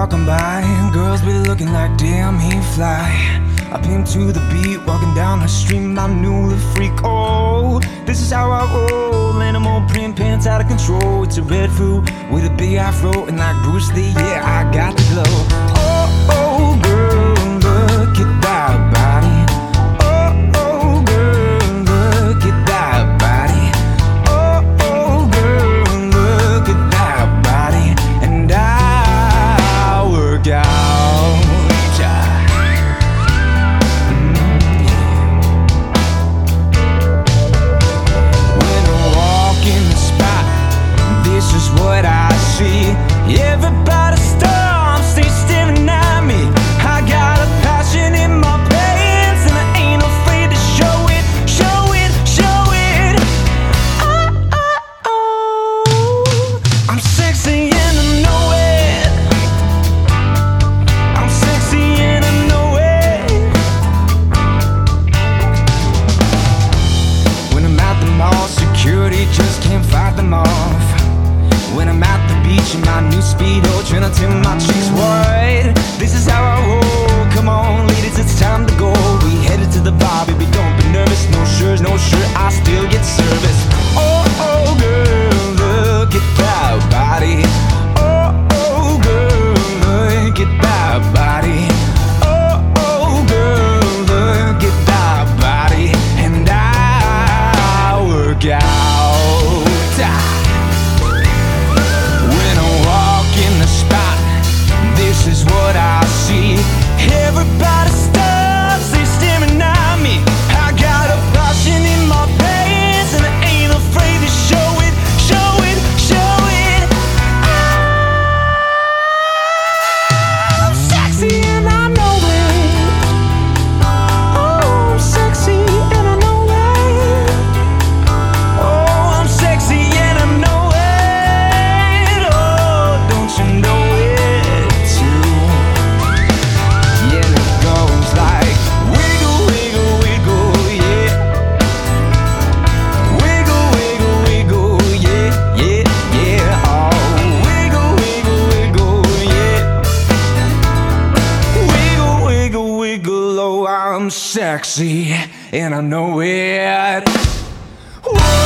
walking by, and girls be looking like, damn, he fly. I pimp to the beat, walking down the street, my new freak. Oh, this is how I roll. Animal print pants out of control. It's a red food with a big afro, and like Bruce Lee, yeah, I got the glow. Oh, oh, girl, look at that body. Oh, oh, girl, look at that body. Oh, oh, girl, look at that body. And I work out. This is what I see. Everybody stops, they staring at me. I got a passion in my pants, and I ain't afraid to show it, show it, show it. Oh, oh, oh. I'm sexy and I know it. I'm sexy and I know it. When I'm at the mall, security just can't fight them off. When I'm at the beach in my new Speedo, trying to tell my cheeks white. This is how I roll. Come on, ladies, it's time to go. We headed to the bar, baby, don't be nervous. No shirts, no shirt, I still get service. Oh, oh, girl, look at that body. Oh, oh, girl, look at that body. Oh, oh, girl, look at that body. And I work out. This is what I see. Everybody stops, they staring at me. I got a passion in my pants, and I ain't afraid to show it, show it, show it. I'm sexy and I know it. Oh, I'm sexy and I know it. Oh, I'm sexy and I know it. Oh, don't you know it? I'm sexy and I know it. Whoa.